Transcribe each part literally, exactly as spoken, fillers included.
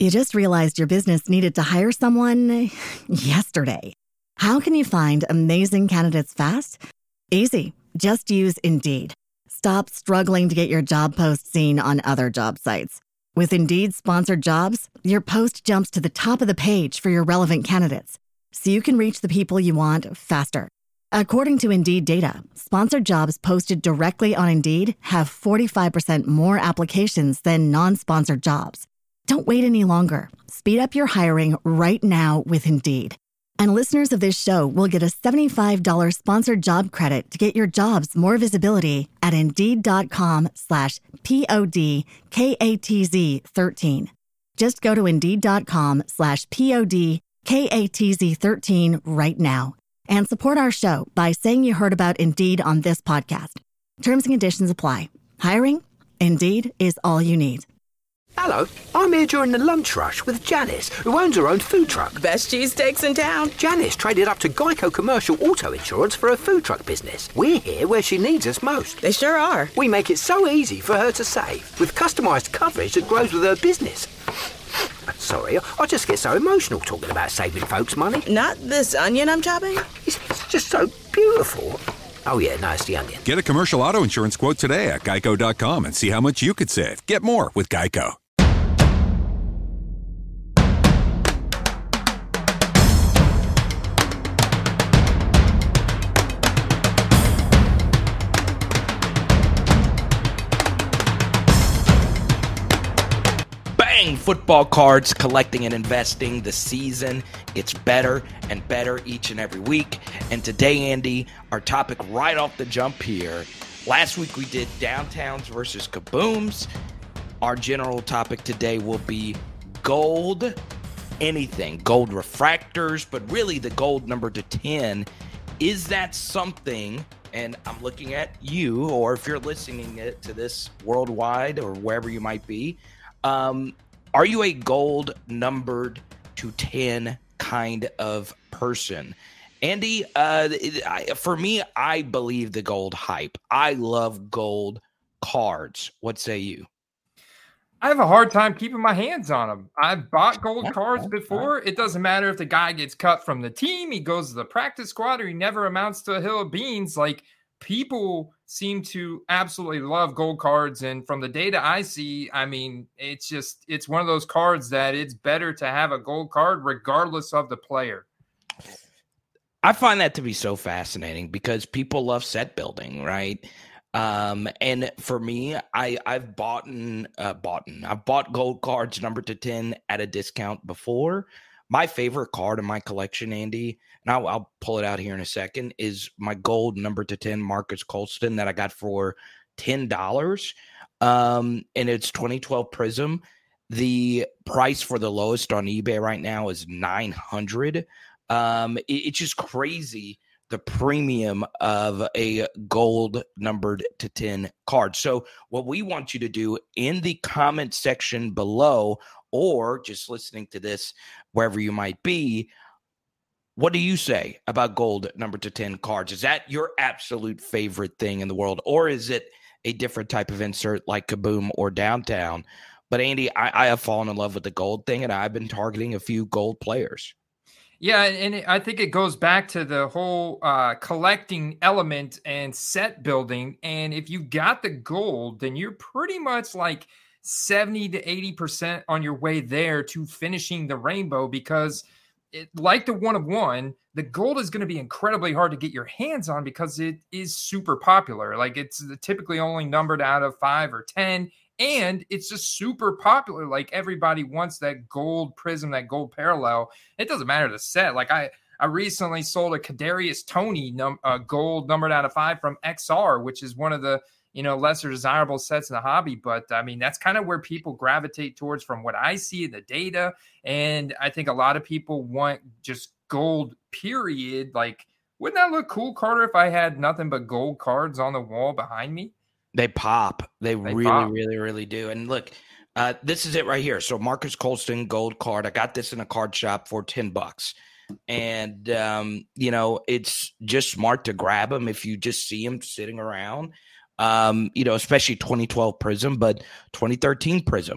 You just realized your business needed to hire someone yesterday. How can you find amazing candidates fast? Easy. Just use Indeed. Stop struggling to get your job post seen on other job sites. With Indeed sponsored jobs, your post jumps to the top of the page for your relevant candidates, so you can reach the people you want faster. According to Indeed data, sponsored jobs posted directly on Indeed have forty-five percent more applications than non-sponsored jobs. Don't wait any longer. Speed up your hiring right now with Indeed. And listeners of this show will get a seventy-five dollars sponsored job credit to get your jobs more visibility at Indeed.com slash P-O-D-K-A-T-Z 13. Just go to Indeed.com slash P-O-D-K-A-T-Z 13 right now and support our show by saying you heard about Indeed on this podcast. Terms and conditions apply. Hiring? Indeed is all you need. Hello, I'm here during the lunch rush with Janice, who owns her own food truck. Best cheesesteaks in town. Janice traded up to Geico Commercial Auto Insurance for her food truck business. We're here where she needs us most. They sure are. We make it so easy for her to save, with customised coverage that grows with her business. Sorry, I just get so emotional talking about saving folks money. Not this onion I'm chopping? It's, it's just so beautiful. Oh yeah, no, it's the onion. Get a commercial auto insurance quote today at geico dot com and see how much you could save. Get more with Geico. Football cards, collecting and investing. The season gets better and better each and every week. And today, Andy, our topic right off the jump here. Last week we did downtowns versus kabooms. Our general topic today will be gold, anything, gold refractors, but really the gold number to ten. Is that something, and I'm looking at you, or if you're listening to this worldwide or wherever you might be, um, are you a gold numbered to ten kind of person? Andy, uh, I, for me, I believe the gold hype. I love gold cards. What say you? I have a hard time keeping my hands on them. I've bought gold cards before. It doesn't matter if the guy gets cut from the team, he goes to the practice squad, or he never amounts to a hill of beans. Like, people seem to absolutely love gold cards. And from the data I see, I mean, it's just, it's one of those cards that it's better to have a gold card regardless of the player. I find that to be so fascinating because people love set building, right? Um, and for me, I, I've bought and uh, bought and I've bought gold cards numbered to ten at a discount before. My favorite card in my collection, Andy, and I'll, I'll pull it out here in a second, is my gold number to ten Marcus Colston that I got for ten dollars. Um, and it's twenty twelve Prism. The price for the lowest on eBay right now is nine hundred dollars. Um, it, it's just crazy, the premium of a gold numbered to ten card. So what we want you to do in the comment section below, or just listening to this wherever you might be, what do you say about gold number to ten cards? Is that your absolute favorite thing in the world, or is it a different type of insert like Kaboom or Downtown? But Andy, I, I have fallen in love with the gold thing, and I've been targeting a few gold players. Yeah, and I think it goes back to the whole uh, collecting element and set building. And if you got the gold, then you're pretty much like seventy to eighty percent on your way there to finishing the rainbow, because it, like the one of one, the gold is going to be incredibly hard to get your hands on because it is super popular. Like, it's typically only numbered out of five or ten, and it's just super popular. Like, everybody wants that gold prism, that gold parallel. It doesn't matter the set. Like, I, I recently sold a Kadarius Toney num- uh, gold numbered out of five from X R, which is one of the, you know, lesser desirable sets in the hobby. But I mean, that's kind of where people gravitate towards from what I see in the data. And I think a lot of people want just gold, period. Like, wouldn't that look cool, Carter, if I had nothing but gold cards on the wall behind me? They pop. They, they really, pop. really, really do. And look, uh, this is it right here. So Marcus Colston gold card. I got this in a card shop for ten bucks. And, um, you know, it's just smart to grab them if you just see them sitting around. Um, you know, especially twenty twelve Prism, but twenty thirteen Prism.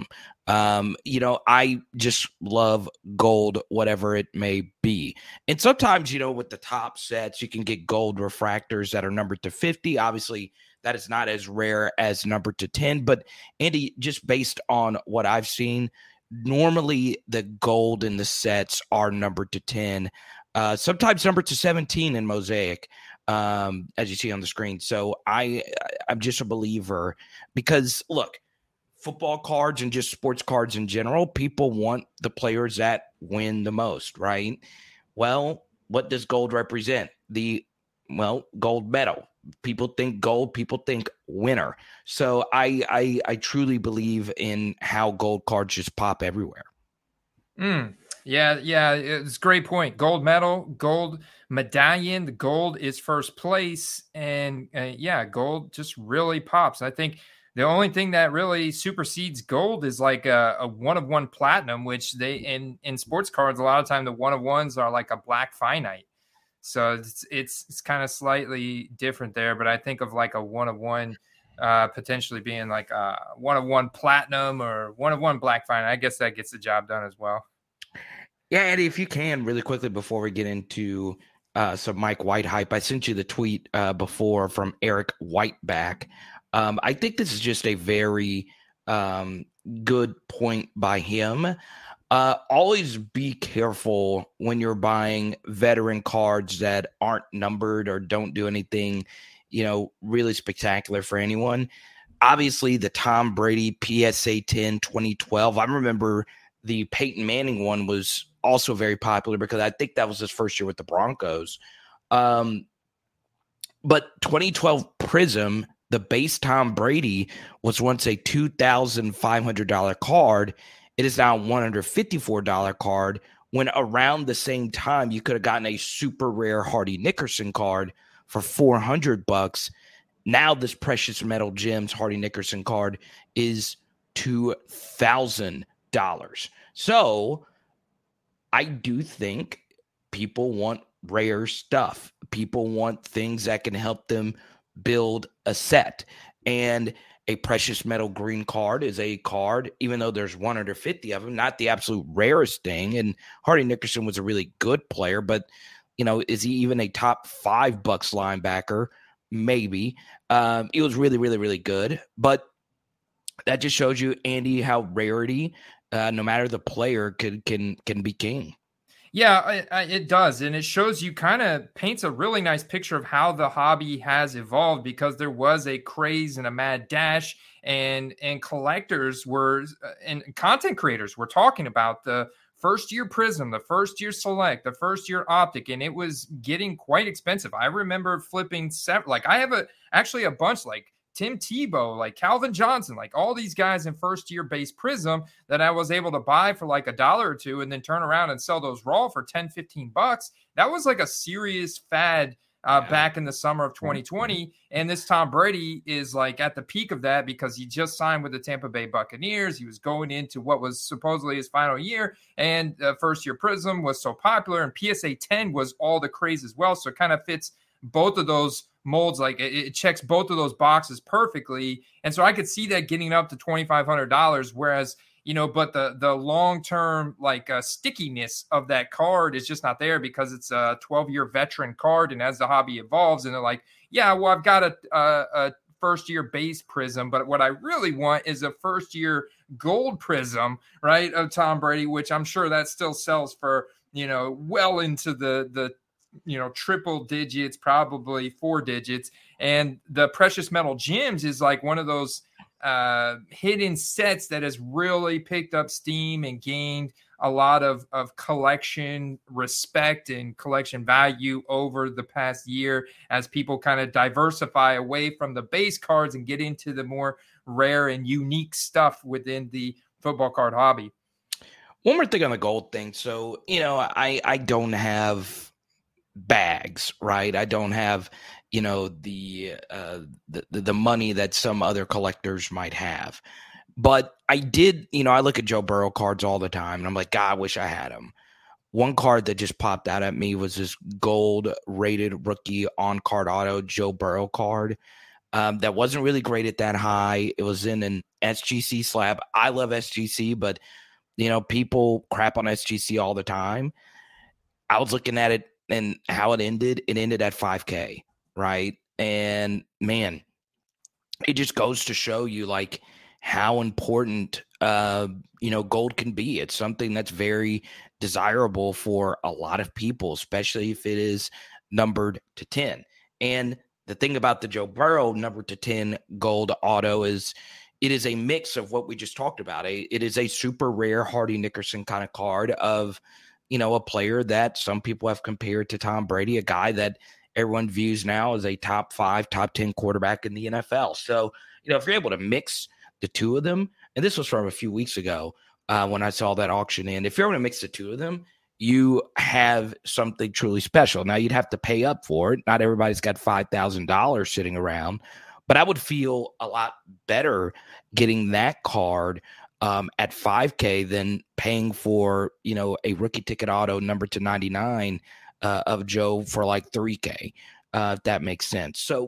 Um, you know, I just love gold, whatever it may be. And sometimes, you know, with the top sets, you can get gold refractors that are numbered to fifty. Obviously, that is not as rare as numbered to ten. But, Andy, just based on what I've seen, normally the gold in the sets are numbered to ten, uh, sometimes numbered to seventeen in Mosaic, um, as you see on the screen. So I, I'm just a believer because, look, football cards and just sports cards in general, people want the players that win the most, right? Well, what does gold represent? The, well, gold medal. People think gold, people think winner. So I I, I truly believe in how gold cards just pop everywhere. Mm, yeah, yeah, it's a great point. Gold medal, gold medallion, the gold is first place. And uh, yeah, gold just really pops. I think the only thing that really supersedes gold is like a, a one of one platinum, which they in, in sports cards, a lot of time the one of ones are like a black finite. So it's it's, it's kind of slightly different there. But I think of like a one of one uh, potentially being like a one of one platinum or one of one black finite. I guess that gets the job done as well. Yeah, Eddie, if you can, really quickly before we get into uh, some Mike White hype, I sent you the tweet uh, before from Eric Whiteback. Um, I think this is just a very um, good point by him. Uh, always be careful when you're buying veteran cards that aren't numbered or don't do anything, you know, really spectacular for anyone. Obviously, the Tom Brady P S A ten twenty twelve, I remember the Peyton Manning one was also very popular because I think that was his first year with the Broncos. Um, but twenty twelve Prism, the base Tom Brady, was once a two thousand five hundred dollars card. It is now a one hundred fifty-four dollars card, when around the same time you could have gotten a super rare Hardy Nickerson card for four hundred bucks. Now this precious metal gems Hardy Nickerson card is two thousand dollars. So I do think people want rare stuff. People want things that can help them build a set. And a precious metal green card is a card, even though there's one hundred fifty of them, not the absolute rarest thing. And Hardy Nickerson was a really good player, but, you know, is he even a top five Bucks linebacker? Maybe. Um, he was really, really, really good. But that just shows you, Andy, how rarity, uh, no matter the player, can can can be king. Yeah, I, I, it does. And it shows you, kind of paints a really nice picture of how the hobby has evolved, because there was a craze and a mad dash, and and collectors were, and content creators were talking about the first year Prism, the first year Select, the first year Optic, and it was getting quite expensive. I remember flipping seven, like I have a actually a bunch, like Tim Tebow, like Calvin Johnson, like all these guys in first year base Prism that I was able to buy for like a dollar or two and then turn around and sell those raw for ten, fifteen bucks. That was like a serious fad uh, yeah. back in the summer of twenty twenty. And this Tom Brady is like at the peak of that, because he just signed with the Tampa Bay Buccaneers. He was going into what was supposedly his final year, and uh, first year Prism was so popular, and P S A ten was all the craze as well. So it kind of fits both of those molds, like it, it checks both of those boxes perfectly. And so I could see that getting up to twenty-five hundred dollars, whereas, you know, but the the long-term like uh, stickiness of that card is just not there, because it's a twelve-year veteran card. And as the hobby evolves, and they're like, yeah, well, I've got a, a, a first-year base Prism, but what I really want is a first-year gold Prism, right, of Tom Brady, which I'm sure that still sells for, you know, well into the the you know, triple digits, probably four digits. And the precious metal gems is like one of those uh, hidden sets that has really picked up steam and gained a lot of, of collection respect and collection value over the past year, as people kind of diversify away from the base cards and get into the more rare and unique stuff within the football card hobby. One more thing on the gold thing. So, you know, I, I don't have bags, right? I don't have, you know, the, uh, the the money that some other collectors might have. But I did, you know, I look at Joe Burrow cards all the time, and I'm like, God, I wish I had them. One card that just popped out at me was this gold rated rookie on card auto Joe Burrow card. um, that wasn't really graded that high. It was in an S G C slab. I love S G C, but, you know, people crap on S G C all the time. I was looking at it and how it ended. It ended at five K, right? And, man, it just goes to show you, like, how important, uh, you know, gold can be. It's something that's very desirable for a lot of people, especially if it is numbered to ten. And the thing about the Joe Burrow numbered to ten gold auto is it is a mix of what we just talked about. A, it is a super rare Hardy Nickerson kind of card of, you know, a player that some people have compared to Tom Brady, a guy that everyone views now as a top five, top ten quarterback in the N F L. So, you know, if you're able to mix the two of them, and this was from a few weeks ago uh, when I saw that auction in, if you're able to mix the two of them, you have something truly special. Now, you'd have to pay up for it. Not everybody's got five thousand dollars sitting around, but I would feel a lot better getting that card um, at five K than paying for, you know, a rookie ticket auto number to ninety-nine uh, of Joe for like three K, uh, if that makes sense. So,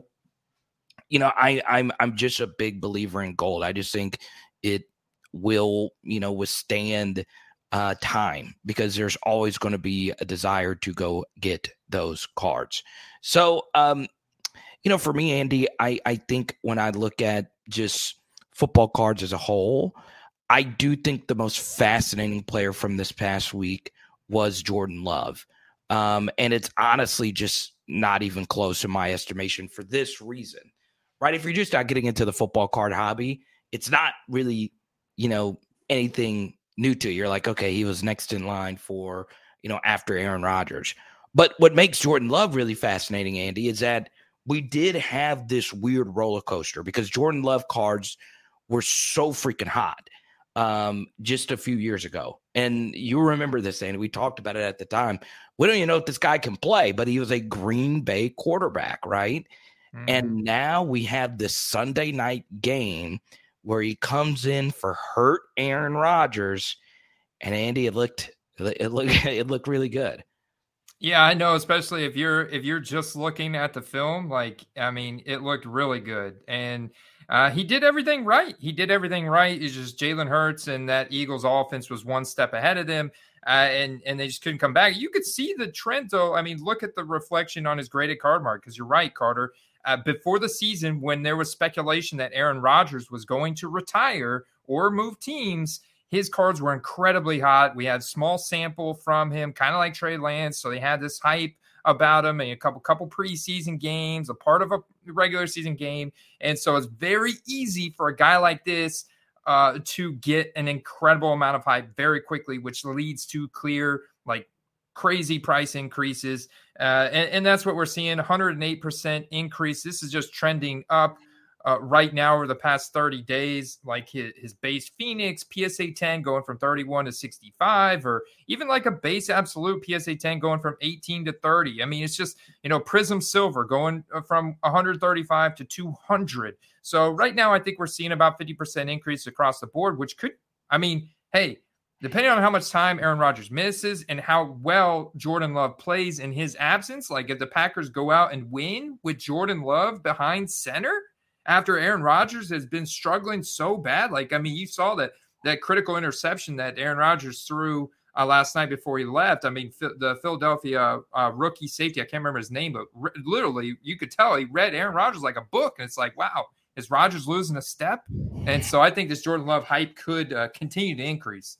you know, I, I'm I'm just a big believer in gold. I just think it will, you know, withstand uh, time because there's always going to be a desire to go get those cards. So, um, you know, for me, Andy, I, I think when I look at just football cards as a whole, I do think the most fascinating player from this past week was Jordan Love. Um, and it's honestly just not even close in my estimation for this reason, right? If you're just not getting into the football card hobby, it's not really, you know, anything new to you. You're like, okay, he was next in line for, you know, after Aaron Rodgers. But what makes Jordan Love really fascinating, Andy, is that we did have this weird roller coaster because Jordan Love cards were so freaking hot um, just a few years ago. And you remember this, Andy. We talked about it at the time. We don't even know if this guy can play, but he was a Green Bay quarterback, right? Mm-hmm. And now we have this Sunday night game where he comes in for hurt Aaron Rodgers, and Andy, it looked it looked it looked really good. Yeah, I know, especially if you're if you're just looking at the film, like, I mean, it looked really good. And uh, he did everything right. He did everything right. It's just Jalen Hurts and that Eagles offense was one step ahead of them, uh, and, and they just couldn't come back. You could see the trend, though. I mean, look at the reflection on his graded card mark, because you're right, Carter. Uh, before the season, when there was speculation that Aaron Rodgers was going to retire or move teams, his cards were incredibly hot. We had small sample from him, kind of like Trey Lance. So they had this hype about him and a couple couple preseason games, a part of a regular season game. And so it's very easy for a guy like this uh, to get an incredible amount of hype very quickly, which leads to clear, like, crazy price increases. Uh, and, and that's what we're seeing, one hundred eight percent increase. This is just trending up uh, right now over the past thirty days, like his, his base Phoenix P S A ten going from thirty-one to sixty-five, or even like a base absolute P S A ten going from eighteen to thirty. I mean, it's just, you know, Prism Silver going from one hundred thirty-five to two hundred. So right now, I think we're seeing about fifty percent increase across the board, which could, I mean, hey, depending on how much time Aaron Rodgers misses and how well Jordan Love plays in his absence, like if the Packers go out and win with Jordan Love behind center after Aaron Rodgers has been struggling so bad, like, I mean, you saw that that critical interception that Aaron Rodgers threw uh, last night before he left. I mean, the Philadelphia uh, rookie safety, I can't remember his name, but r- literally you could tell he read Aaron Rodgers like a book. And it's like, wow, is Rodgers losing a step? And so I think this Jordan Love hype could uh, continue to increase.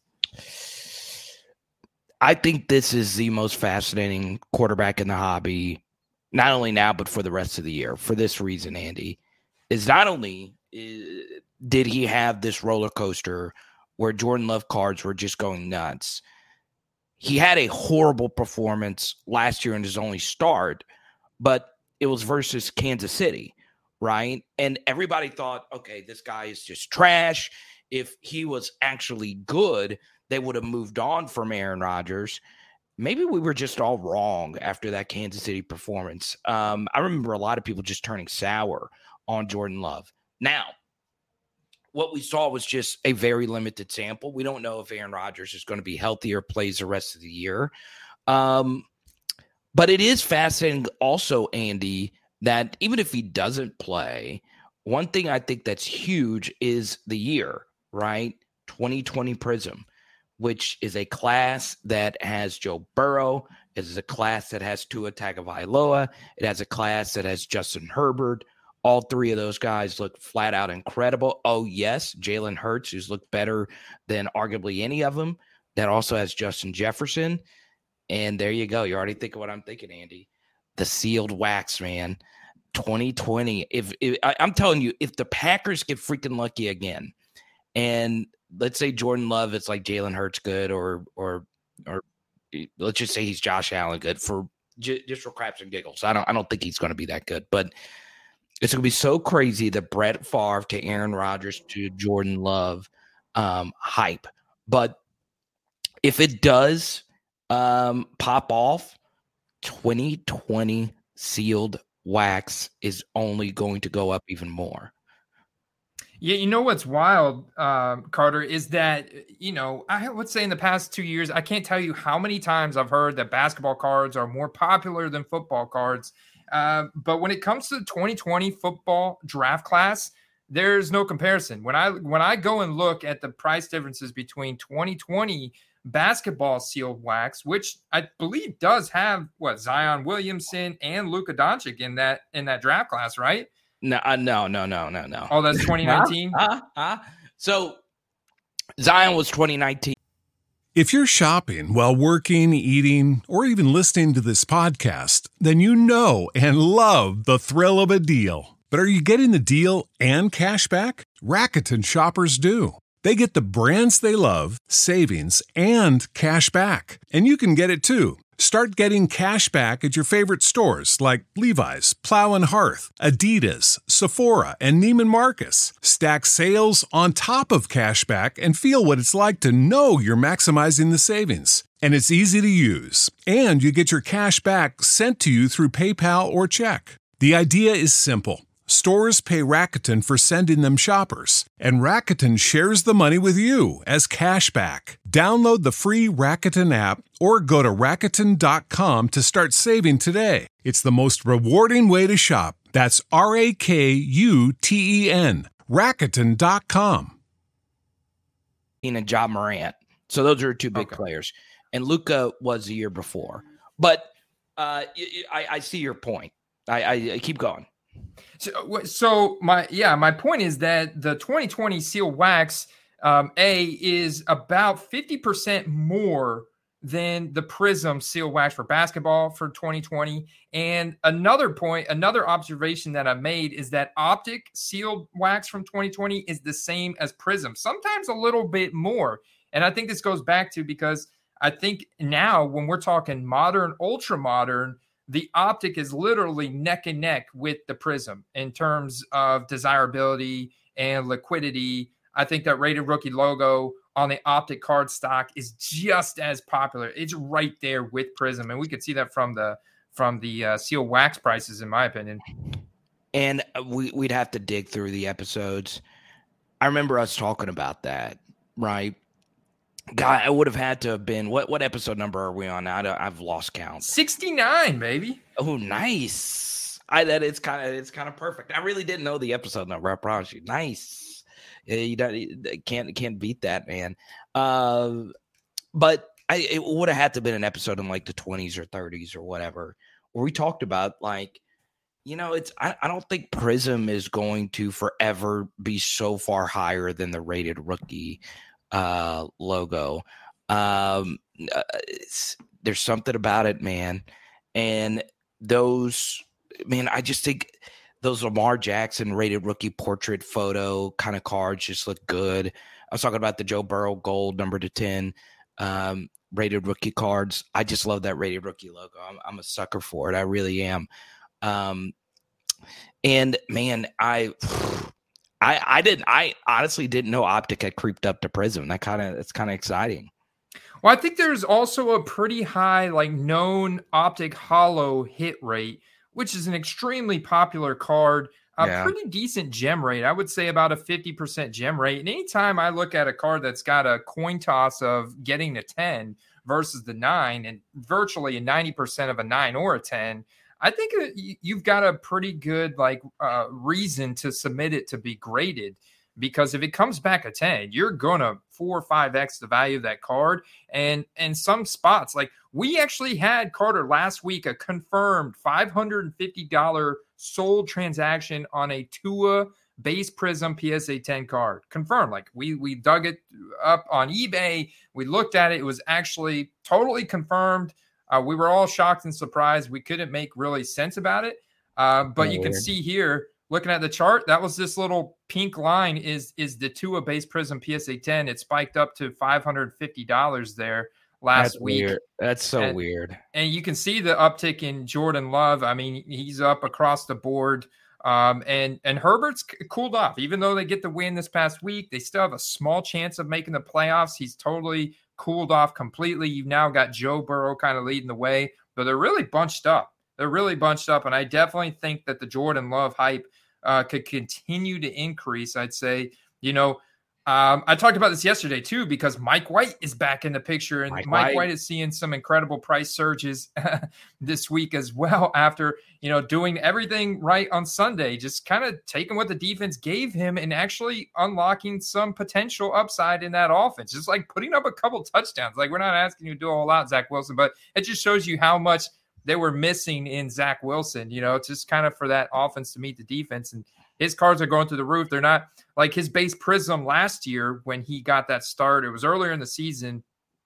I think this is the most fascinating quarterback in the hobby, not only now, but for the rest of the year. For this reason, Andy, is not only uh, did he have this roller coaster where Jordan Love cards were just going nuts, he had a horrible performance last year in his only start, but it was versus Kansas City, right? And everybody thought, okay, this guy is just trash. If he was actually good, they would have moved on from Aaron Rodgers. Maybe we were just all wrong after that Kansas City performance. Um, I remember a lot of people just turning sour on Jordan Love. Now, what we saw was just a very limited sample. We don't know if Aaron Rodgers is going to be healthy or plays the rest of the year. Um, but it is fascinating also, Andy, that even if he doesn't play, one thing I think that's huge is the year, right? twenty twenty Prism, which is a class that has Joe Burrow. It is a class that has Tua Tagovailoa. It has a class that has Justin Herbert. All three of those guys look flat out incredible. Oh, yes, Jalen Hurts, who's looked better than arguably any of them. That also has Justin Jefferson. And there you go. You're already thinking what I'm thinking, Andy. The sealed wax, man. twenty twenty. If, if I, I'm telling you, if the Packers get freaking lucky again, and let's say Jordan Love is like Jalen Hurts good, or or or let's just say he's Josh Allen good for just for craps and giggles. I don't I don't think he's going to be that good, but it's going to be so crazy that Brett Favre to Aaron Rodgers to Jordan Love um, hype. But if it does um, pop off, twenty twenty sealed wax is only going to go up even more. Yeah, you know what's wild, um, Carter, is that, you know, I would say in the past two years, I can't tell you how many times I've heard that basketball cards are more popular than football cards. Uh, but when it comes to the twenty twenty football draft class, there's no comparison. When I when I go and look at the price differences between twenty twenty basketball sealed wax, which I believe does have what Zion Williamson and Luka Doncic in that in that draft class, right? No, uh, no, no, no, no, no. Oh, that's twenty nineteen. uh, uh, uh. So Zion was twenty nineteen. If you're shopping while working, eating, or even listening to this podcast, then you know and love the thrill of a deal. But are you getting the deal and cash back? Rakuten shoppers do. They get the brands they love, savings, and cash back. And you can get it too. Start getting cash back at your favorite stores like Levi's, Plow and Hearth, Adidas, Sephora, and Neiman Marcus. Stack sales on top of cash back and feel what it's like to know you're maximizing the savings. And it's easy to use. And you get your cash back sent to you through PayPal or check. The idea is simple. Stores pay Rakuten for sending them shoppers, and Rakuten shares the money with you as cash back. Download the free Rakuten app or go to Rakuten dot com to start saving today. It's the most rewarding way to shop. That's R A K U T E N. Rakuten dot com. And Ja Morant. So those are two big okay. players. And Luka was the year before. But uh, I, I see your point. I, I, I keep going. So, so my yeah, my point is that the twenty twenty seal wax um, A is about fifty percent more than the Prism seal wax for basketball for twenty twenty. And another point, another observation that I made is that Optic sealed wax from twenty twenty is the same as Prism, sometimes a little bit more. And I think this goes back to because I think now when we're talking modern, ultra modern, the Optic is literally neck and neck with the Prism in terms of desirability and liquidity. I think that Rated Rookie logo on the Optic card stock is just as popular. It's right there with Prism, and we could see that from the from the uh, seal wax prices, in my opinion. And we, we'd have to dig through the episodes. I remember us talking about that, right? God, I would have had to have been, what what episode number are we on now? I've lost count. sixty-nine, baby. Oh, nice. I that it's kind of it's kind of perfect. I really didn't know the episode number, I promise you. Nice. Yeah, you don't you can't can't beat that, man. Uh, but I it would have had to have been an episode in like the twenties or thirties or whatever, where we talked about like, you know, it's I, I don't think Prism is going to forever be so far higher than the Rated Rookie uh logo. Um there's something about it, man. And those man I just think those Lamar Jackson Rated Rookie portrait photo kind of cards just look good. I was talking about the Joe Burrow gold number to ten um Rated Rookie cards. I just love that Rated Rookie logo. I'm, I'm a sucker for it. I really am. Um and man I I, I didn't. I honestly didn't know Optic had creeped up to Prism. That kind of it's kind of exciting. Well, I think there's also a pretty high, like, known Optic Holo hit rate, which is an extremely popular card. A yeah. pretty decent gem rate. I would say about a fifty percent gem rate. And anytime I look at a card that's got a coin toss of getting the ten versus the nine, and virtually a ninety percent of a nine or a ten, I think you've got a pretty good like uh, reason to submit it to be graded, because if it comes back a ten, you're gonna four or five X the value of that card. And and some spots, like we actually had, Carter, last week, a confirmed five hundred fifty dollars sold transaction on a Tua base prism P S A ten card. Confirmed. Like we we dug it up on eBay. We looked at it. It was actually totally confirmed. Uh, we were all shocked and surprised. We couldn't make really sense about it. Uh, but oh, you can weird. see here, looking at the chart, that was this little pink line is, is the Tua base prism P S A ten. It spiked up to five hundred fifty dollars there last That's week. Weird. That's so and, weird. And you can see the uptick in Jordan Love. I mean, he's up across the board. Um, and, and Herbert's c- cooled off. Even though they get the win this past week, they still have a small chance of making the playoffs. He's totally cooled off completely. You've now got Joe Burrow kind of leading the way, but they're really bunched up. They're really bunched up. And I definitely think that the Jordan Love hype uh, could continue to increase. I'd say, you know, um, I talked about this yesterday too, because Mike White is back in the picture, and Mike, Mike White. White is seeing some incredible price surges this week as well, after, you know, doing everything right on Sunday, just kind of taking what the defense gave him and actually unlocking some potential upside in that offense. Just like putting up a couple touchdowns. Like, we're not asking you to do a whole lot, Zach Wilson, but it just shows you how much they were missing in Zach Wilson, you know, it's just kind of for that offense to meet the defense. And his cards are going through the roof. They're not like his base prism last year when he got that start. It was earlier in the season.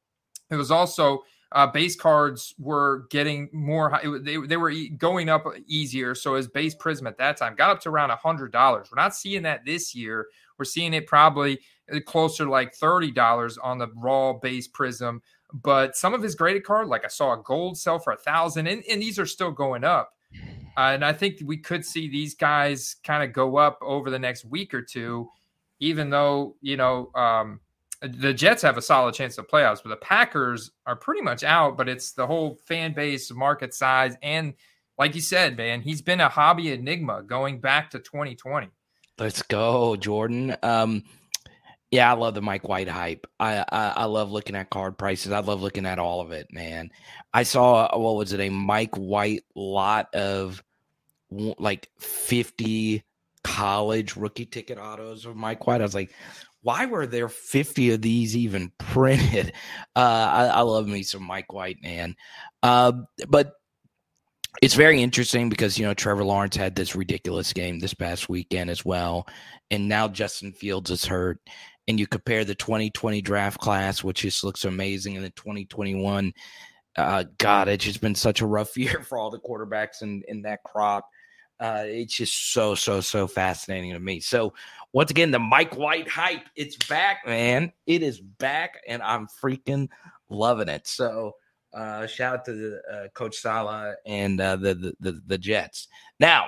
It was also uh, base cards were getting more high. It, they, they were going up easier. So his base prism at that time got up to around one hundred dollars. We're not seeing that this year. We're seeing it probably closer to like thirty dollars on the raw base prism. But some of his graded card, like I saw a gold sell for a thousand, and, and these are still going up. Uh, and I think we could see these guys kind of go up over the next week or two, even though, you know, um, the Jets have a solid chance of playoffs, but the Packers are pretty much out. But it's the whole fan base, market size. And like you said, man, he's been a hobby enigma going back to twenty twenty. Let's go, Jordan. Um, yeah, I love the Mike White hype. I, I I love looking at card prices. I love looking at all of it, man. I saw, what was it, a Mike White lot of like fifty college rookie ticket autos of Mike White. I was like, why were there fifty of these even printed? Uh, I, I love me some Mike White, man. Uh, but it's very interesting because, you know, Trevor Lawrence had this ridiculous game this past weekend as well. And now Justin Fields is hurt. And you compare the twenty twenty draft class, which just looks amazing, and the twenty twenty-one, uh, God, it's just been such a rough year for all the quarterbacks in, in that crop. Uh, it's just so, so, so fascinating to me. So, once again, the Mike White hype, it's back, man. It is back, and I'm freaking loving it. So, uh, shout out to the, uh, Coach Saleh and uh, the, the, the, the Jets. Now,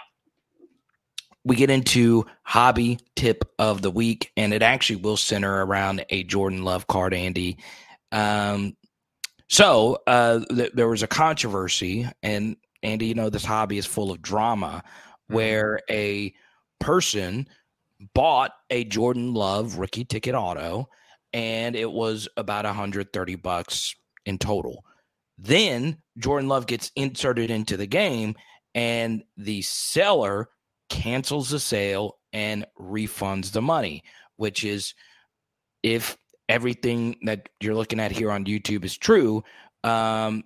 we get into hobby tip of the week, and it actually will center around a Jordan Love card, Andy. Um, so uh, th- there was a controversy, and Andy, you know, this hobby is full of drama, mm-hmm. where a person bought a Jordan Love rookie ticket auto, and it was about one hundred thirty bucks in total. Then Jordan Love gets inserted into the game, and the seller cancels the sale and refunds the money, which is, if everything that you're looking at here on YouTube is true, um,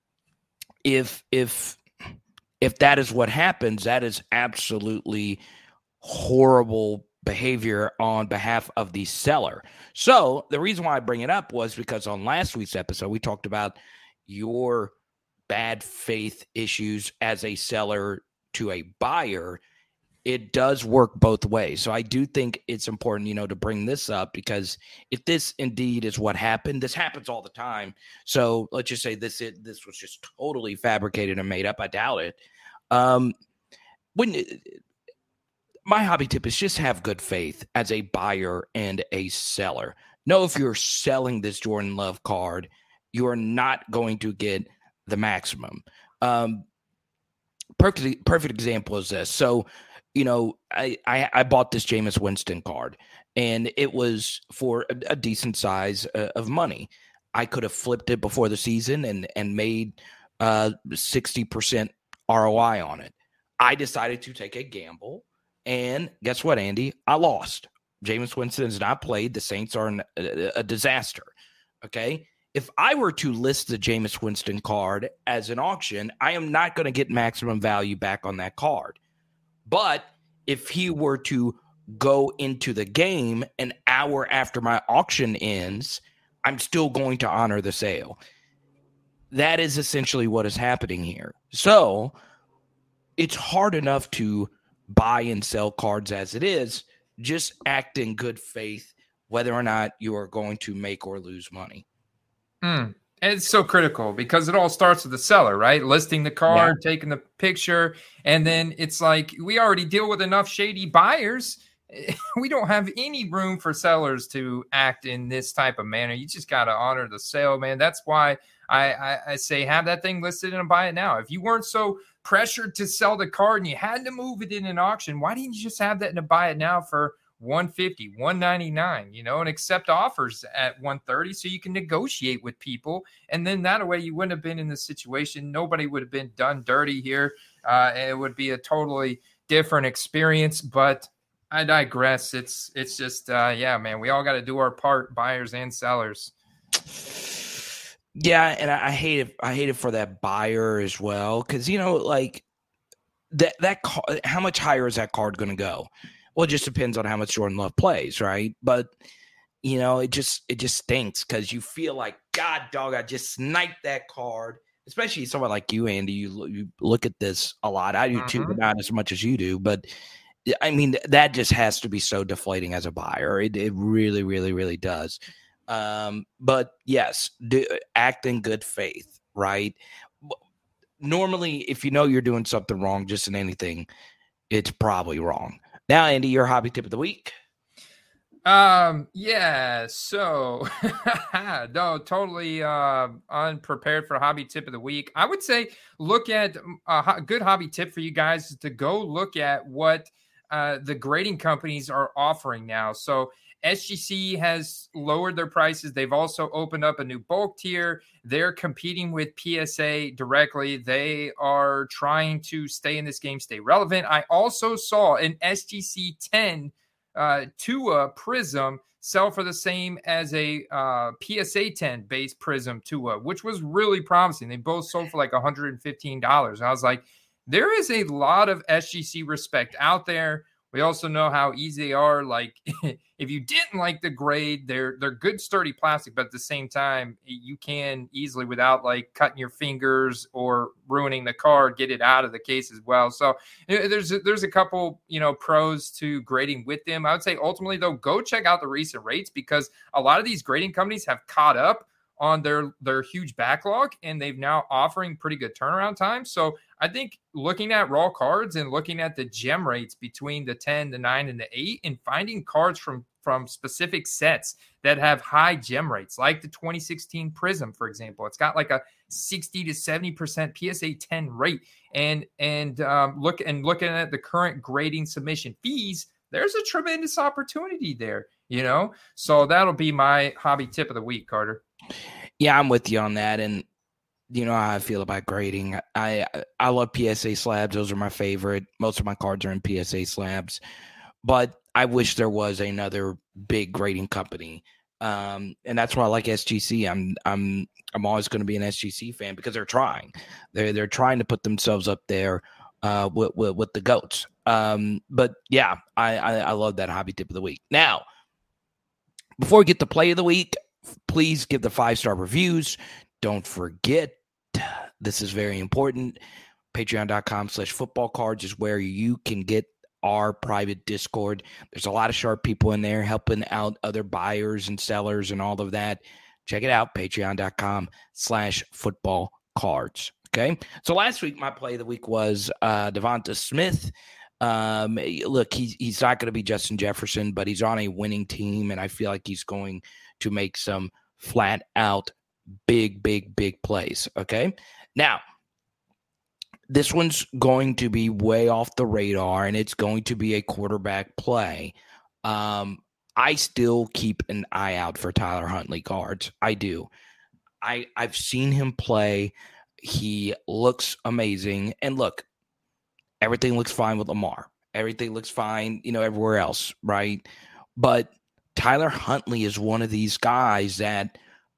if if if that is what happens, that is absolutely horrible behavior on behalf of the seller. So the reason why I bring it up was because on last week's episode, we talked about your bad faith issues as a seller to a buyer. It does work both ways. So I do think it's important, you know, to bring this up, because if this indeed is what happened, this happens all the time. So let's just say this it, this was just totally fabricated and made up. I doubt it. Um, when my hobby tip is just have good faith as a buyer and a seller. Know if you're selling this Jordan Love card, you are not going to get the maximum. Um, perfect, perfect example is this. So, you know, I, I, I bought this Jameis Winston card, and it was for a, a decent size uh, of money. I could have flipped it before the season and and made uh, sixty percent R O I on it. I decided to take a gamble, and guess what, Andy? I lost. Jameis Winston has not played. The Saints are an, a, a disaster, okay? If I were to list the Jameis Winston card as an auction, I am not going to get maximum value back on that card. But if he were to go into the game an hour after my auction ends, I'm still going to honor the sale. That is essentially what is happening here. So it's hard enough to buy and sell cards as it is. Just act in good faith, whether or not you are going to make or lose money. Mm. And it's so critical because it all starts with the seller, right? Listing the card, yeah. taking the picture, and then it's like we already deal with enough shady buyers. We don't have any room for sellers to act in this type of manner. You just got to honor the sale, man. That's why I, I, I say have that thing listed and buy it now. If you weren't so pressured to sell the card and you had to move it in an auction, why didn't you just have that and buy it now for one fifty, one ninety-nine, you know, and accept offers at one thirty so you can negotiate with people. And then that way you wouldn't have been in this situation. Nobody would have been done dirty here. Uh, it would be a totally different experience, but I digress. It's, it's just, uh, yeah, man, we all got to do our part, buyers and sellers. Yeah. And I, I hate it. I hate it for that buyer as well. Cause you know, like that, that, car, how much higher is that card going to go? Well, it just depends on how much Jordan Love plays, right? But, you know, it just it just stinks because you feel like, God, dog, I just sniped that card. Especially someone like you, Andy. You, you look at this a lot. I do mm-hmm. too, but not as much as you do. But, I mean, that just has to be so deflating as a buyer. It, it really, really, really does. Um, but, yes, do, act in good faith, right? Normally, if you know you're doing something wrong just in anything, it's probably wrong. Now, Andy, your hobby tip of the week. Um, yeah, so no, totally uh, unprepared for hobby tip of the week. I would say look at a good hobby tip for you guys to go look at what uh, the grading companies are offering now. So S G C has lowered their prices. They've also opened up a new bulk tier. They're competing with P S A directly. They are trying to stay in this game, stay relevant. I also saw an S G C ten uh, Tua Prism sell for the same as a uh, P S A ten base Prism Tua, which was really promising. They both sold for like one hundred fifteen dollars. And I was like, there is a lot of S G C respect out there. We also know how easy they are. Like, if you didn't like the grade, they're they're good, sturdy plastic, but at the same time, you can easily, without like cutting your fingers or ruining the card, get it out of the case as well. So there's a, there's a couple, you know, pros to grading with them. I would say ultimately, though, go check out the recent rates because a lot of these grading companies have caught up on their their huge backlog, and they've now offering pretty good turnaround time. So I think looking at raw cards and looking at the gem rates between the ten, the nine, and the eight, and finding cards from from specific sets that have high gem rates, like the twenty sixteen Prism, for example. It's got like a sixty to seventy percent P S A ten rate. And and um, look and looking at the current grading submission fees, there's a tremendous opportunity there, you know? So that'll be my hobby tip of the week, Carter. Yeah, I'm with you on that. And you know how I feel about grading. I I love P S A slabs. Those are my favorite. Most of my cards are in P S A slabs. But I wish there was another big grading company. Um, and that's why I like S G C. I'm I'm I'm always going to be an S G C fan because they're trying. They're they're trying to put themselves up there uh, with, with with the GOATs. Um, but yeah, I, I I love that hobby tip of the week. Now, before we get to play of the week, please give the five-star reviews. Don't forget, this is very important. Patreon.com slash football cards is where you can get our private Discord. There's a lot of sharp people in there helping out other buyers and sellers and all of that. Check it out, patreon.com slash football cards. Okay. So last week, my play of the week was uh, Devonta Smith. Um, look, he's, he's not going to be Justin Jefferson, but he's on a winning team, and I feel like he's going to make some flat out big, big, big plays. Okay. Now, this one's going to be way off the radar, and it's going to be a quarterback play. Um, I still keep an eye out for Tyler Huntley cards. I do. I, I've seen him play. He looks amazing. And look, everything looks fine with Lamar. Everything looks fine, you know, everywhere else, right? But Tyler Huntley is one of these guys that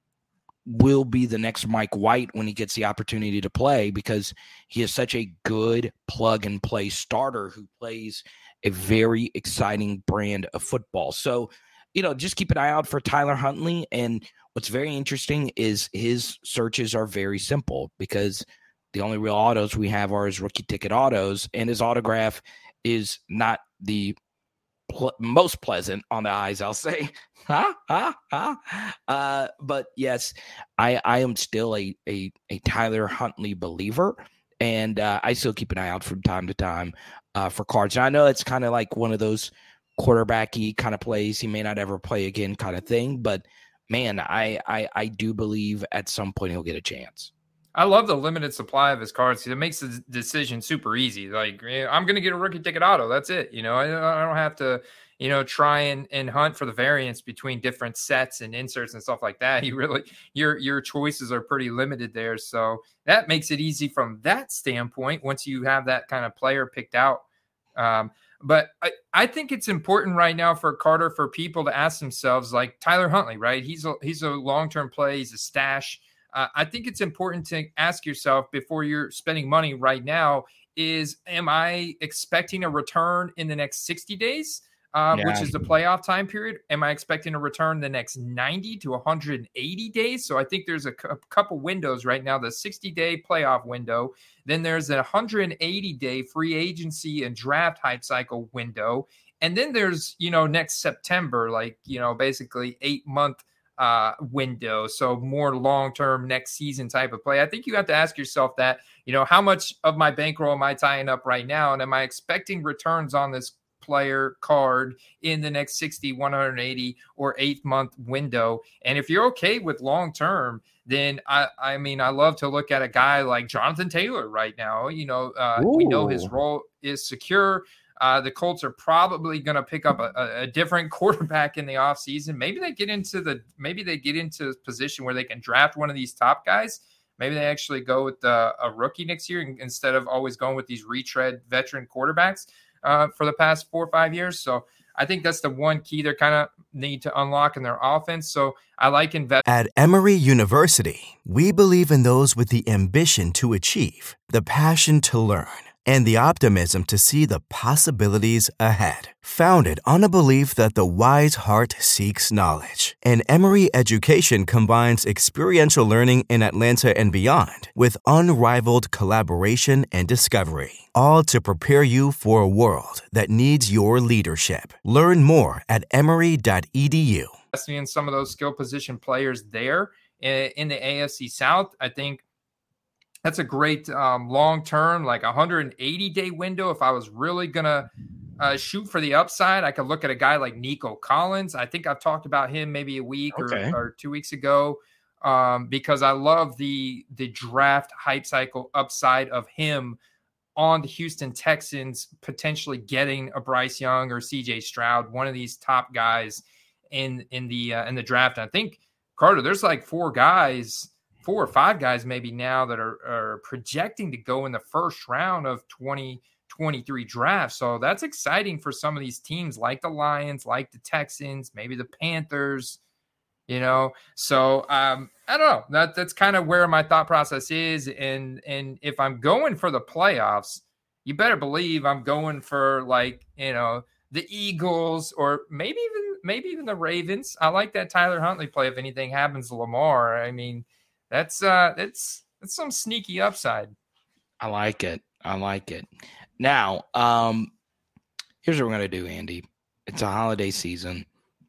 will be the next Mike White when he gets the opportunity to play, because he is such a good plug-and-play starter who plays a very exciting brand of football. So, you know, just keep an eye out for Tyler Huntley. And what's very interesting is his searches are very simple, because the only real autos we have are his rookie ticket autos, and his autograph is not the pl- most pleasant on the eyes, I'll say. ha, ha, ha. Uh, but yes, I, I am still a, a, a Tyler Huntley believer, and uh, I still keep an eye out from time to time uh, for cards. And I know it's kind of like one of those quarterback-y kind of plays. He may not ever play again kind of thing, but man, I, I, I do believe at some point he'll get a chance. I love the limited supply of his cards. It makes the decision super easy. Like, I'm going to get a rookie ticket auto. That's it. You know, I, I don't have to, you know, try and, and hunt for the variance between different sets and inserts and stuff like that. You really, your, your choices are pretty limited there. So that makes it easy from that standpoint once you have that kind of player picked out. Um, but I, I think it's important right now for Carter, for people to ask themselves, like Tyler Huntley, right? He's a, he's a long-term play. He's a stash. Uh, I think it's important to ask yourself before you're spending money right now is, am I expecting a return in the next sixty days, uh, yeah. which is the playoff time period? Am I expecting a return the next ninety to one hundred eighty days? So I think there's a, c- a couple windows right now, the sixty-day playoff window. Then there's a one hundred eighty-day free agency and draft hype cycle window. And then there's, you know, next September, like, you know, basically eight-month uh window, so more long-term next season type of play. I think you have to ask yourself that, you know, how much of my bankroll am I tying up right now, and am I expecting returns on this player card in the next sixty, one hundred eighty, or eight month window? And if you're okay with long-term, then I I mean I love to look at a guy like Jonathan Taylor right now. You know, uh, we know his role is secure. Uh, the Colts are probably going to pick up a, a different quarterback in the offseason. Maybe they get into the maybe they get into a position where they can draft one of these top guys. Maybe they actually go with the, a rookie next year instead of always going with these retread veteran quarterbacks uh, for the past four or five years. So I think that's the one key they're kind of need to unlock in their offense. So I like invest. At Emory University, we believe in those with the ambition to achieve, the passion to learn, and the optimism to see the possibilities ahead. Founded on a belief that the wise heart seeks knowledge, and Emory education combines experiential learning in Atlanta and beyond with unrivaled collaboration and discovery, all to prepare you for a world that needs your leadership. Learn more at emory dot e d u. In some of those skill position players there in the A F C South, I think that's a great um, long-term, like one hundred eighty-day window. If I was really going to uh, shoot for the upside, I could look at a guy like Nico Collins. I think I've talked about him maybe a week okay. or, or two weeks ago um, because I love the the draft hype cycle upside of him on the Houston Texans, potentially getting a Bryce Young or C J Stroud, one of these top guys in, in, the, uh, in the draft. And I think, Carter, there's like four guys – four or five guys maybe now that are, are projecting to go in the first round of twenty twenty-three draft. So that's exciting for some of these teams like the Lions, like the Texans, maybe the Panthers, you know? So um, I don't know. That that's kind of where my thought process is. And, and if I'm going for the playoffs, you better believe I'm going for like, you know, the Eagles or maybe even, maybe even the Ravens. I like that Tyler Huntley play. If anything happens to Lamar, I mean, That's uh, that's that's some sneaky upside. I like it. I like it. Now, um, here's what we're gonna do, Andy. It's a holiday season.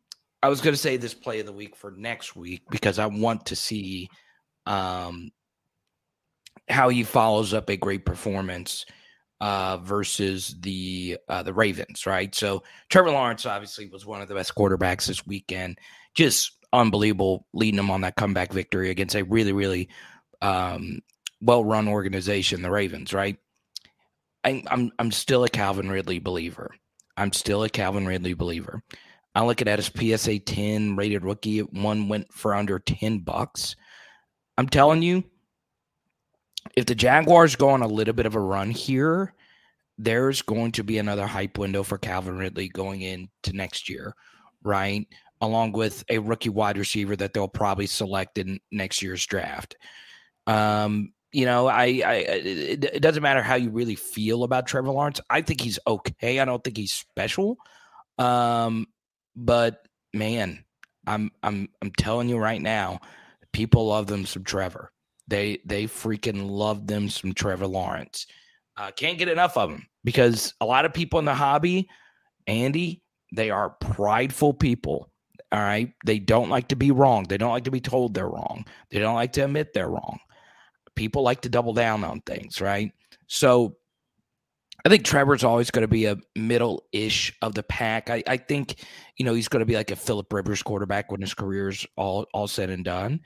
I was gonna say this play of the week for next week because I want to see um, how he follows up a great performance uh, versus the uh, the Ravens, right? So Trevor Lawrence obviously was one of the best quarterbacks this weekend. Just unbelievable leading them on that comeback victory against a really, really um, well-run organization, the Ravens, right? I, I'm I'm still a Calvin Ridley believer. I'm still a Calvin Ridley believer. I look at that as P S A ten rated rookie. One went for under ten bucks. I'm telling you, if the Jaguars go on a little bit of a run here, there's going to be another hype window for Calvin Ridley going into next year, right? Along with a rookie wide receiver that they'll probably select in next year's draft. Um, you know, I, I it, it doesn't matter how you really feel about Trevor Lawrence. I think he's okay. I don't think he's special. Um, but man, I'm I'm I'm telling you right now, people love them some Trevor. They they freaking love them some Trevor Lawrence. Uh, can't get enough of him because a lot of people in the hobby, Andy, they are prideful people. All right. They don't like to be wrong. They don't like to be told they're wrong. They don't like to admit they're wrong. People like to double down on things, right? So I think Trevor's always going to be a middle-ish of the pack. I, I think, you know, he's going to be like a Phillip Rivers quarterback when his career's all, all said and done.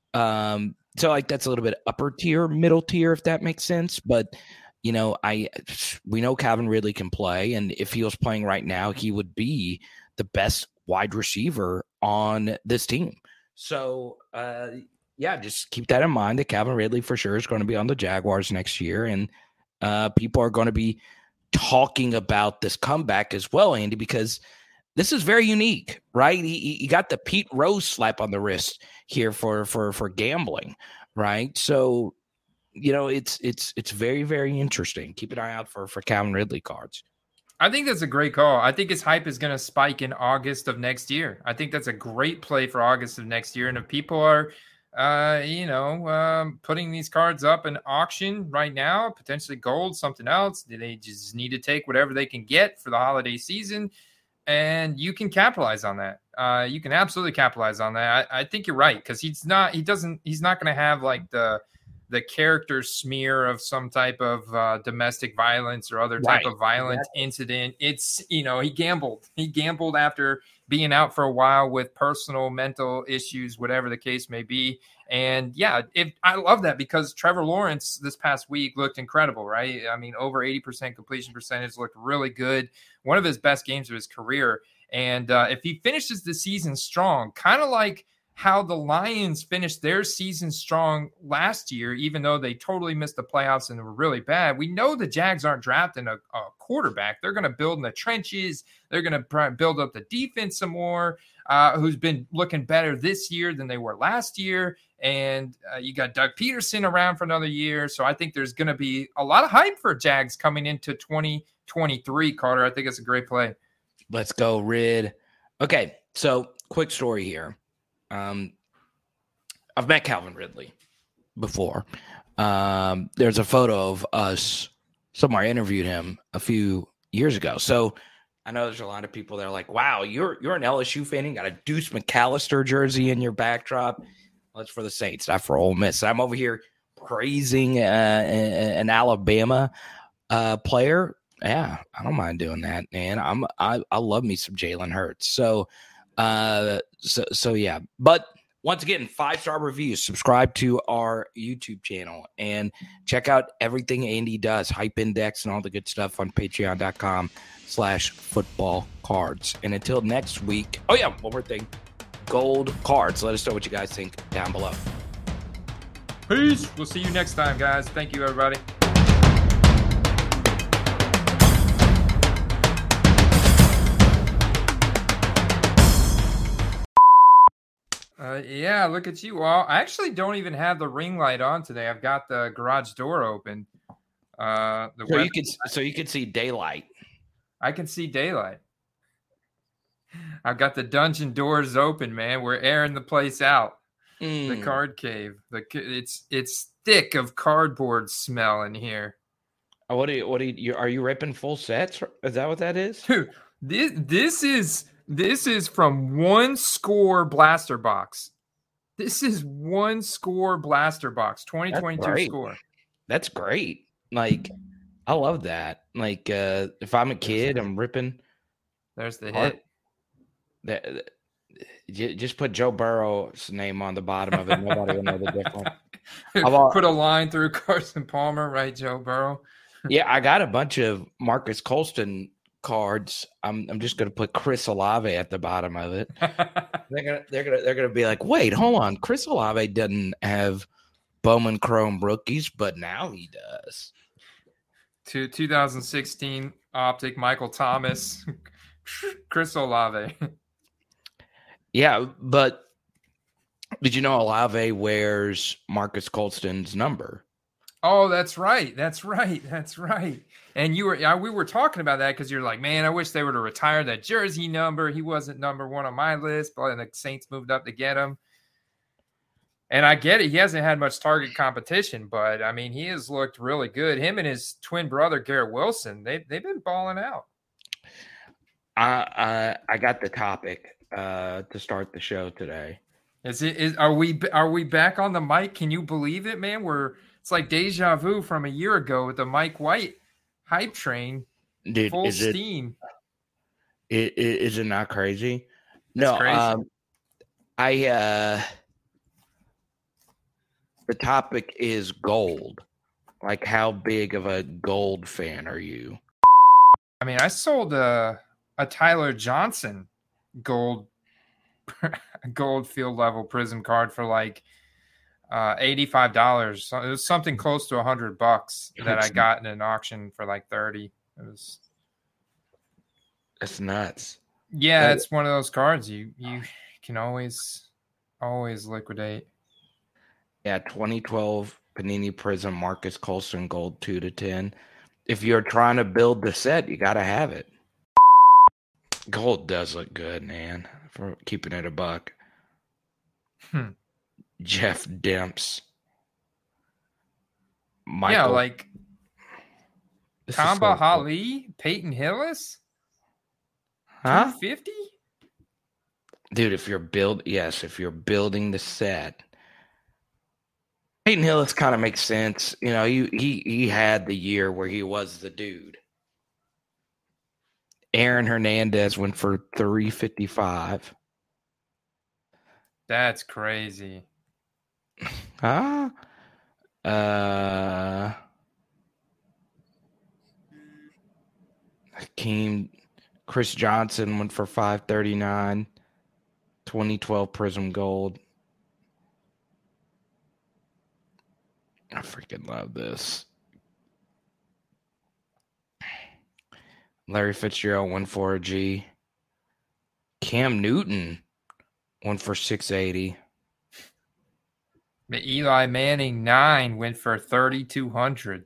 Um, so like that's a little bit upper tier, middle tier, if that makes sense. But, you know, I we know Calvin Ridley can play, and if he was playing right now, he would be the best wide receiver on this team. So, uh, yeah, just keep that in mind that Calvin Ridley for sure is going to be on the Jaguars next year, and uh, people are going to be talking about this comeback as well, Andy, because this is very unique, right? He, he got the Pete Rose slap on the wrist here for for for gambling, right? So, you know, it's it's it's very, very interesting. Keep an eye out for for Calvin Ridley cards. I think that's a great call. I think his hype is going to spike in August of next year. I think that's a great play for August of next year. And if people are, uh, you know, um, putting these cards up in auction right now, potentially gold, something else, they just need to take whatever they can get for the holiday season. And you can capitalize on that. Uh, you can absolutely capitalize on that. I, I think you're right. Cause he's not, he doesn't, he's not going to have like the, the character smear of some type of uh, domestic violence or other type right. of violent exactly. incident. It's, you know, he gambled. He gambled after being out for a while with personal mental issues, whatever the case may be. And yeah, if I love that because Trevor Lawrence this past week looked incredible, right? I mean, over eighty percent completion percentage, looked really good. One of his best games of his career. And uh, if he finishes the season strong, kind of like how the Lions finished their season strong last year, even though they totally missed the playoffs and were really bad. We know the Jags aren't drafting a, a quarterback. They're going to build in the trenches. They're going to build up the defense some more, uh, who's been looking better this year than they were last year. And uh, you got Doug Peterson around for another year. So I think there's going to be a lot of hype for Jags coming into twenty twenty-three, Carter. I think it's a great play. Let's go, Rid. Okay, so quick story here. Um, I've met Calvin Ridley before. Um, there's a photo of us somewhere. I interviewed him a few years ago. So I know there's a lot of people that are like, wow, you're you're an L S U fan. You got a Deuce McAllister jersey in your backdrop. Well, it's for the Saints, not for Ole Miss. I'm over here praising uh, an Alabama uh, player. Yeah, I don't mind doing that, man. I'm I, I love me some Jalen Hurts. So Uh, so, so yeah, but once again, five-star reviews, subscribe to our YouTube channel and check out everything Andy does, Hype Index and all the good stuff on patreon.com slash football cards. And until next week, oh yeah, one more thing, gold cards. Let us know what you guys think down below. Peace. We'll see you next time, guys. Thank you, everybody. Uh, yeah, look at you all. I actually don't even have the ring light on today. I've got the garage door open. Uh, the so, you can, so you can see daylight. I can see daylight. I've got the dungeon doors open, man. We're airing the place out. Mm. The card cave. The it's it's thick of cardboard smell in here. Oh, what are you? What are you? Are you ripping full sets? Is that what that is? Dude, this this is. This is from One Score Blaster Box. This is One Score Blaster Box, twenty twenty-two Score. That's great. Like, I love that. Like, uh, if I'm a kid, I'm ripping. There's the hit. That, just put Joe Burrow's name on the bottom of it. Nobody will know the difference. Put a line through Carson Palmer, right, Joe Burrow? Yeah, I got a bunch of Marcus Colston cards. I'm I'm just gonna put Chris Olave at the bottom of it. they're gonna they're gonna they're gonna be like, wait, hold on, Chris Olave doesn't have Bowman Chrome rookies, but now he does. To two thousand sixteen Optic, Michael Thomas, Chris Olave. Yeah, but did you know Olave wears Marcus Colston's number? Oh, that's right. That's right. That's right. And you were, yeah, we were talking about that because you're like, man, I wish they were to retire that jersey number. He wasn't number one on my list, but the Saints moved up to get him. And I get it. He hasn't had much target competition, but I mean, he has looked really good. Him and his twin brother, Garrett Wilson, they, they've been balling out. I, I, I got the topic uh, to start the show today. Is it, is, are we, are we back on the mic? Can you believe it, man? We're, it's like deja vu from a year ago with the Mike White hype train. Dude, full is steam. It, it, is it not crazy? That's no, crazy. Um, I, uh, the topic is gold. Like, how big of a gold fan are you? I mean, I sold a, a Tyler Johnson gold gold field level prism card for like uh, eighty-five dollars. So it was something close to a hundred bucks that I got in an auction for like thirty. It was. That's nuts. Yeah, That- it's one of those cards you you can always always liquidate. Yeah, twenty twelve Panini Prism Marcus Colston Gold two to ten. If you're trying to build the set, you got to have it. Gold does look good, man, for keeping it a buck. Hmm. Jeff Demps. Michael, Yeah, like this is Tamba so cool. Hali, Peyton Hillis, Huh? two fifty. Dude, if you're build yes, if you're building the set, Peyton Hillis kind of makes sense. You know, he, he he had the year where he was the dude. Aaron Hernandez went for three fifty-five. That's crazy. Huh? Uh Hakeem Chris Johnson went for five thirty-nine. twenty twelve Prism Gold. I freaking love this. Larry Fitzgerald went for a G. Cam Newton went for six eighty. The Eli Manning nine went for thirty-two hundred.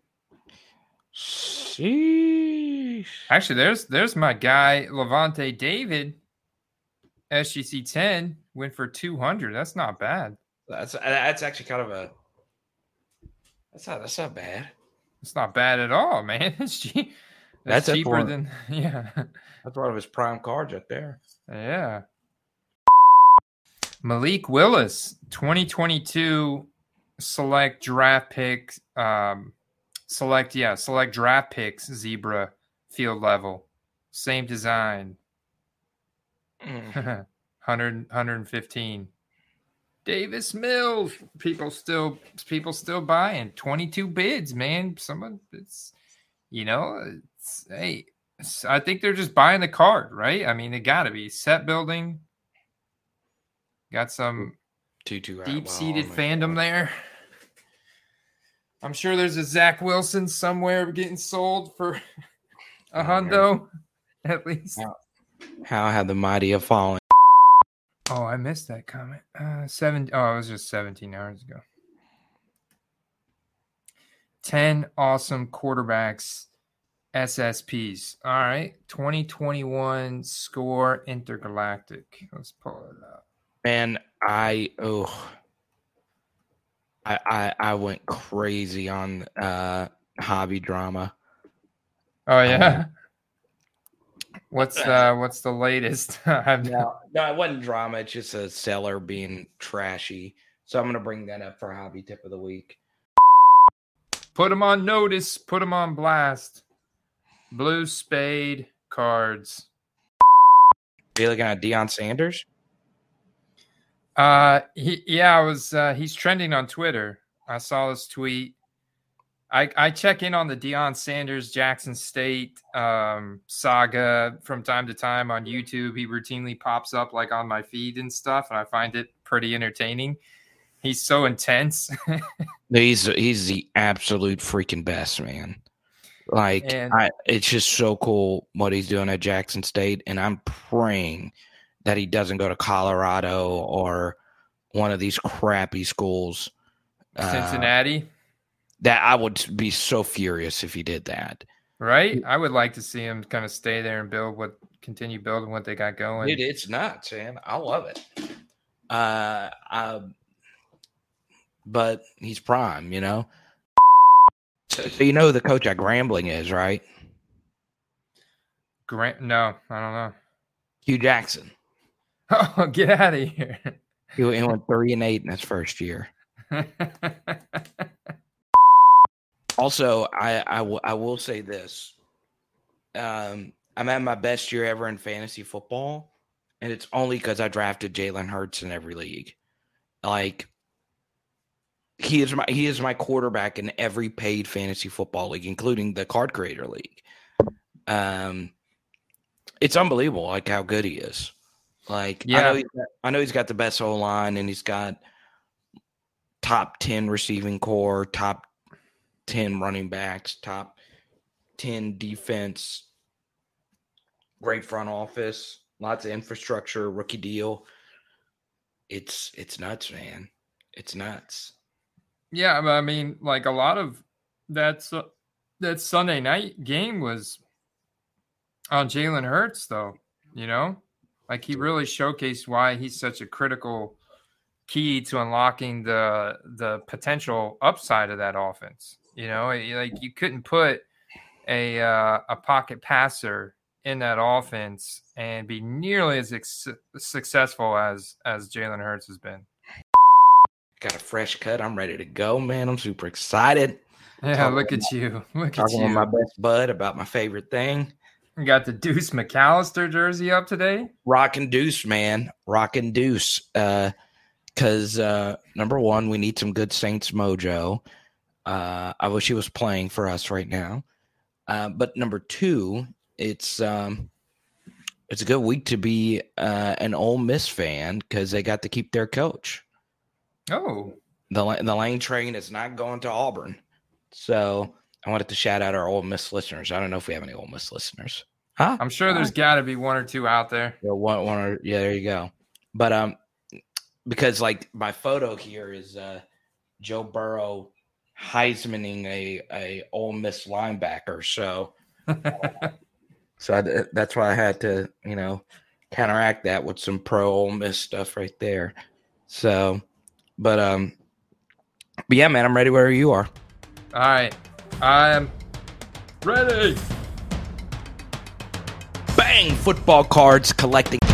Sheesh. Actually, there's there's my guy Levante David. S G C ten went for two hundred. That's not bad. That's that's actually kind of a that's not that's not bad. It's not bad at all, man. It's cheap. That's That's it cheaper for- than yeah. That's one of his prime cards right there. Yeah. Malik Willis, twenty twenty-two select draft pick, um, select, yeah, select draft picks, zebra field level. Same design. Mm. one hundred, one fifteen. Davis Mills. People still people still buying. twenty-two bids, man. Someone it's you know, it's, hey, it's, I think they're just buying the card, right? I mean, it got to be set building. Got some Two two deep-seated wow, oh my fandom God. there. I'm sure there's a Zach Wilson somewhere getting sold for a Oh, hundo, at least. Yeah. How have the mighty have fallen? Oh, I missed that comment. Uh, seven. Oh, it was just seventeen hours ago. ten awesome quarterbacks, S S Ps. All right. twenty twenty-one score intergalactic. Let's pull it up. Man, I oh I I, I went crazy on uh hobby drama. Oh, yeah. What's uh what's the latest? I've No, no, it wasn't drama. It's just a seller being trashy. So I'm gonna bring that up for hobby tip of the week. Put them on notice. Put them on blast. Blue Spade cards. Are you looking at Deion Sanders? Uh, he, yeah, I was. Uh, he's trending on Twitter. I saw this tweet. I I check in on the Deion Sanders Jackson State um, saga from time to time on YouTube. He routinely pops up like on my feed and stuff, and I find it pretty entertaining. he's so intense. he's he's the absolute freaking best, man. Like, And- I, it's just so cool what he's doing at Jackson State, and I'm praying that he doesn't go to Colorado or one of these crappy schools. Uh, Cincinnati, that I would be so furious if he did that. right? I would like to see him kind of stay there and build what, continue building what they got going. Dude, it's nuts, man. I love it. Uh, I, but he's prime, you know. So, so you know who the coach at Grambling is, right? Grant, no, I don't know. Hugh Jackson. Oh, get out of here. He, he went three and eight in his first year. Also, I, I, w- I will say this. Um, I'm at my best year ever in fantasy football, and it's only because I drafted Jalen Hurts in every league. Like, he is my he is my quarterback in every paid fantasy football league, including the Card Creator League. Um, it's unbelievable, like how good he is. Like, Yeah. I know he's got, I know he's got the best O line, and he's got top ten receiving core, top ten running backs, top ten defense, great front office, lots of infrastructure, rookie deal. It's it's nuts, man. It's nuts. Yeah, but I mean, like a lot of that Su- that Sunday night game was on Jalen Hurts, though. You know, like he really showcased why he's such a critical key to unlocking the the potential upside of that offense. You know, like you couldn't put a uh, a pocket passer in that offense and be nearly as ex- successful as as Jalen Hurts has been. Got a fresh cut. I'm ready to go, man. I'm super excited. Yeah, Talking look with at you. Look at Talking with you. my best bud about my favorite thing. You got the Deuce McAllister jersey up today. Rock and Deuce, man. Rock and Deuce. Uh, Because, uh, number one, we need some good Saints mojo. Uh, I wish he was playing for us right now. Uh, but number two, it's um, it's a good week to be uh, an Ole Miss fan because they got to keep their coach. Oh, The the Lane train is not going to Auburn. So I wanted to shout out our Ole Miss listeners. I don't know if we have any Ole Miss listeners. Huh? I'm sure there's got to be one or two out there. Yeah, one, one or, yeah, there you go. But um, because like my photo here is uh, Joe Burrow Heismaning a a Ole Miss linebacker. So, so I, that's why I had to you know counteract that with some pro Ole Miss stuff right there. So, but um, but yeah, man, I'm ready where you are. All right, I'm ready. Bang! Football cards collecting.